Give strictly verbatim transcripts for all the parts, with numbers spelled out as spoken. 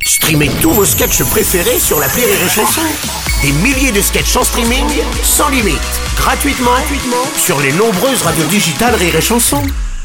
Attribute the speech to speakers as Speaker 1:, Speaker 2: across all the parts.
Speaker 1: Streamez tous vos sketchs préférés sur l'appli Rire et Chanson. Des milliers de sketchs en streaming, sans limite, gratuitement, gratuitement sur les nombreuses radios digitales Rire et Chanson.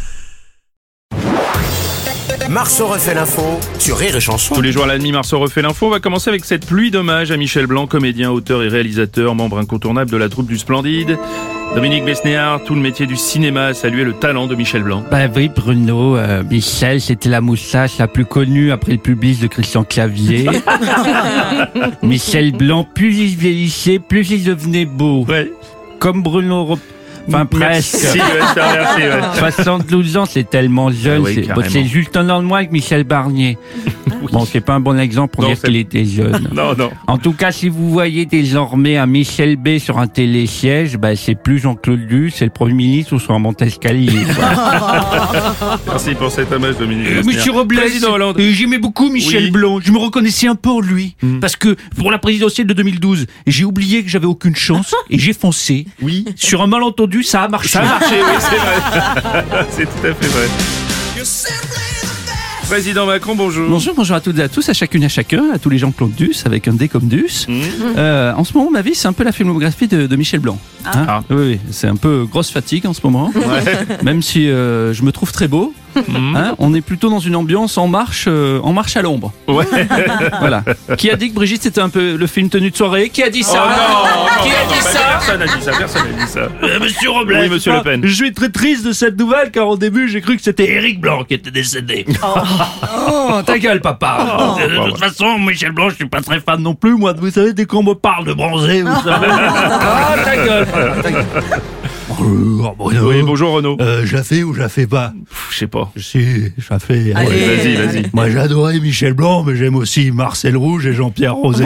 Speaker 1: Marceau refait l'info sur Rire et Chanson.
Speaker 2: Tous les jours à la demi, Marceau refait l'info. On va commencer avec cette pluie d'hommages à Michel Blanc, comédien, auteur et réalisateur, membre incontournable de la troupe du Splendide. Dominique Besnéard, tout le métier du cinéma a salué le talent de Michel Blanc.
Speaker 3: Bah oui, Bruno, euh, Michel, c'était la moustache la plus connue après le pubis de Christian Clavier. Michel Blanc, plus il vieillissait, plus il devenait beau.
Speaker 2: Ouais.
Speaker 3: Comme Bruno... Rop... Enfin, presque.
Speaker 2: Merci, ouais, je te remercie, ouais.
Speaker 3: soixante-douze ans, c'est tellement jeune.
Speaker 2: Ah oui,
Speaker 3: c'est, bon, c'est juste un an de moins que Michel Barnier.
Speaker 2: Oui.
Speaker 3: Bon, c'est pas un bon exemple pour
Speaker 2: Non,
Speaker 3: dire
Speaker 2: c'est-
Speaker 3: qu'il était jeune.
Speaker 2: Non, non.
Speaker 3: En tout cas, si vous voyez désormais un Michel B sur un télésiège, bah, c'est plus Jean-Claude Duss, c'est le Premier ministre ou sur un monte-escalier.
Speaker 2: Merci pour cet hommage, Dominique
Speaker 4: Euh,
Speaker 2: Besnéard.
Speaker 4: Monsieur Robles,
Speaker 2: Président Hollande.
Speaker 4: euh, j'aimais beaucoup Michel
Speaker 2: Oui.
Speaker 4: Blanc. Je me reconnaissais un peu en lui.
Speaker 2: Mm.
Speaker 4: Parce que pour la présidentielle de deux mille douze, j'ai oublié que j'avais aucune chance et j'ai foncé.
Speaker 2: Oui.
Speaker 4: Sur un malentendu, ça a marché.
Speaker 2: Ça a marché, oui, c'est vrai. C'est tout à fait vrai. Président Macron, bonjour.
Speaker 5: Bonjour, bonjour à toutes et à tous, à chacune et à chacun, à tous les gens Claude Duss, avec un D comme Duss.
Speaker 2: Mmh.
Speaker 5: Euh, en ce moment, ma vie, c'est un peu la filmographie de, de Michel Blanc. Hein
Speaker 2: Ah.
Speaker 5: Oui, oui, c'est un peu grosse fatigue en ce moment.
Speaker 2: Ouais.
Speaker 5: Même si euh, je me trouve très beau,
Speaker 2: Mmh.
Speaker 5: hein, on est plutôt dans une ambiance en marche, euh, en marche à l'ombre.
Speaker 2: Ouais.
Speaker 5: Voilà. Qui a dit que Brigitte c'était un peu le film tenue de soirée? Qui a dit
Speaker 2: Oh
Speaker 5: ça?
Speaker 2: non, non,
Speaker 5: Qui a
Speaker 2: non,
Speaker 5: dit
Speaker 2: non,
Speaker 5: ça?
Speaker 2: Personne n'a dit ça, personne n'a dit ça.
Speaker 4: Euh, Monsieur Robles.
Speaker 2: Oui, Monsieur Le Pen.
Speaker 4: Je suis très triste de cette nouvelle car au début, j'ai cru que c'était Éric Blanc qui était décédé.
Speaker 5: Oh, ta gueule, papa.
Speaker 4: Euh, de toute façon, Michel Blanc, je suis pas très fan non plus. Moi, vous savez, dès qu'on me parle de bronzer, vous savez.
Speaker 5: Ah, ta gueule, papa, ta gueule.
Speaker 4: Bonjour, Bruno.
Speaker 2: Oui, bonjour Renaud.
Speaker 4: Euh, je la fais ou je la fais pas?
Speaker 2: Pff, Je sais pas.
Speaker 4: Si, je la fais.
Speaker 2: Ouais, vas-y, vas-y.
Speaker 4: Moi, j'adorais Michel Blanc, mais j'aime aussi Marcel Rouge et Jean-Pierre Rosé.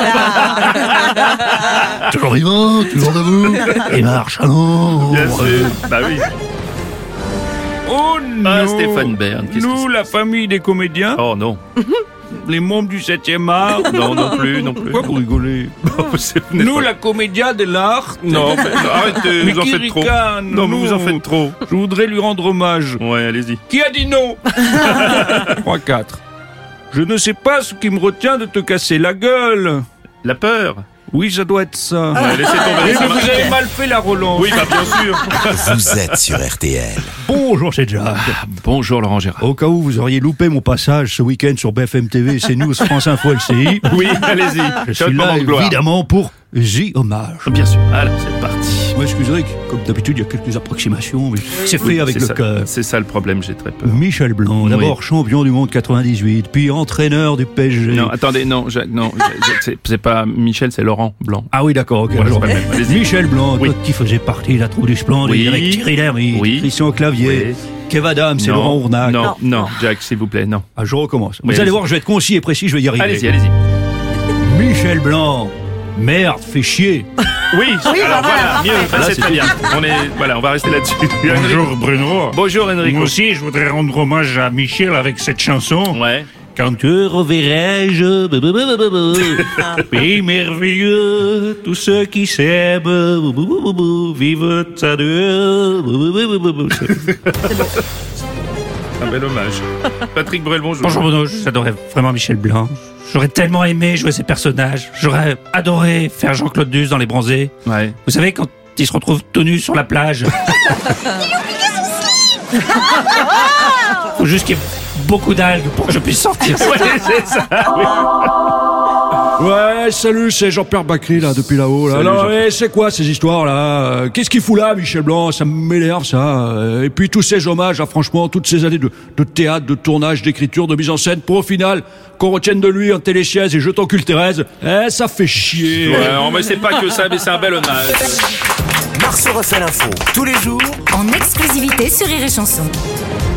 Speaker 4: Toujours vivant, toujours debout. Et marche à l'ombre.
Speaker 2: Bien sûr. Bah oui.
Speaker 4: Oh non.
Speaker 2: Ah, Stéphane Bern, qu'est-ce que
Speaker 4: Nous, la famille des comédiens,
Speaker 2: Oh non.
Speaker 4: les membres du septième art.
Speaker 2: Non, non plus, non plus.
Speaker 4: Pourquoi vous rigolez?
Speaker 2: C'est- vous n'êtes
Speaker 4: Nous,
Speaker 2: pas-
Speaker 4: la comédia de l'art.
Speaker 2: Non, mais- arrêtez,
Speaker 4: Mais
Speaker 2: vous en
Speaker 4: qui
Speaker 2: faites trop.
Speaker 4: ricane,
Speaker 2: Non, mais vous en
Speaker 4: nous.
Speaker 2: faites trop.
Speaker 4: Je voudrais lui rendre hommage.
Speaker 2: Ouais, allez-y.
Speaker 4: Qui a dit non? trois quatre. Je ne sais pas ce qui me retient de te casser la gueule.
Speaker 2: La peur.
Speaker 4: Oui, ça doit être ça.
Speaker 2: Ouais, laissez tomber.
Speaker 4: Et
Speaker 2: ça
Speaker 4: que
Speaker 2: marche.
Speaker 4: vous avez mal fait la relance.
Speaker 2: Oui, bah bien sûr.
Speaker 1: Vous êtes sur R T L.
Speaker 4: Bonjour, c'est Jacques.
Speaker 2: Bonjour Laurent Gérard.
Speaker 4: Au cas où vous auriez loupé mon passage ce week-end sur B F M T V, CNews, France Info, L C I,
Speaker 2: Oui, allez-y.
Speaker 4: je
Speaker 2: C'est
Speaker 4: suis
Speaker 2: votre
Speaker 4: là
Speaker 2: moment de gloire.
Speaker 4: évidemment pour The Hommage.
Speaker 2: Bien sûr. Alors, c'est parti.
Speaker 4: Vous m'excuserez, comme d'habitude, il y a quelques approximations, mais c'est fait
Speaker 2: Oui,
Speaker 4: avec
Speaker 2: c'est
Speaker 4: le
Speaker 2: ça.
Speaker 4: cœur.
Speaker 2: C'est ça le problème, j'ai très peur.
Speaker 4: Michel Blanc,
Speaker 2: Oui.
Speaker 4: d'abord champion du monde quatre-vingt-dix-huit, puis entraîneur du P S G.
Speaker 2: Non, attendez, non, Jacques, non, je- je- c'est- c'est pas Michel, c'est Laurent Blanc.
Speaker 4: Ah oui, d'accord, ok.
Speaker 2: Voilà,
Speaker 4: alors,
Speaker 2: c'est pas le même. Allez-y.
Speaker 4: Michel Blanc,
Speaker 2: Oui.
Speaker 4: toi qui faisait partie de la troupe du Splendide,
Speaker 2: Oui.
Speaker 4: avec Thierry Lhermitte,
Speaker 2: Oui.
Speaker 4: Christian Clavier,
Speaker 2: Oui.
Speaker 4: Kev Adams et
Speaker 2: Non,
Speaker 4: Laurent Ournac.
Speaker 2: Non, non, Jacques, s'il vous plaît, non.
Speaker 4: Ah, je recommence.
Speaker 2: Oui,
Speaker 4: Vous allez
Speaker 2: allez-y.
Speaker 4: voir, je vais être concis et précis, je vais y arriver.
Speaker 2: Allez-y, allez-y.
Speaker 4: Michel Blanc, merde, fait chier.
Speaker 2: Oui, alors voilà, mieux, bah,
Speaker 4: Là,
Speaker 2: c'est
Speaker 4: c'est
Speaker 2: très
Speaker 4: tout.
Speaker 2: bien. On est, voilà, on va rester là-dessus.
Speaker 4: Bruno.
Speaker 2: Bonjour Enrico.
Speaker 4: Moi aussi, je voudrais rendre hommage à Michel avec cette chanson.
Speaker 2: Ouais.
Speaker 4: Quand te reverrai-je, pays merveilleux, tous ceux qui s'aiment, vivent à deux.
Speaker 2: Un bel hommage. Patrick Bruel, bonjour.
Speaker 4: Bonjour Bruno, j'adorais vraiment Michel Blanc. J'aurais tellement aimé jouer ces personnages. J'aurais adoré faire Jean-Claude Duss dans Les Bronzés.
Speaker 2: Ouais.
Speaker 4: Vous savez, quand il se retrouve tout nu sur la plage. Faut juste qu'il y ait beaucoup d'algues pour que je puisse sortir.
Speaker 2: Ouais, c'est ça.
Speaker 6: Ouais, salut, c'est Jean-Pierre Bacry, là, depuis là-haut, là.
Speaker 2: Salut,
Speaker 6: Non,
Speaker 2: Jean-Pierre.
Speaker 6: mais c'est quoi, ces histoires-là? Euh, Qu'est-ce qu'il fout là, Michel Blanc? Ça m'énerve, ça. Euh, Et puis, tous ces hommages, là, franchement, toutes ces années de, de théâtre, de tournage, d'écriture, de mise en scène, pour au final, qu'on retienne de lui un télésiège et je t'encule Thérèse. Eh, ça fait chier.
Speaker 2: Ouais, non, mais c'est pas que ça, mais c'est un bel hommage.
Speaker 1: Marceau refait l'info tous les jours
Speaker 7: En exclusivité sur Rire et Chanson.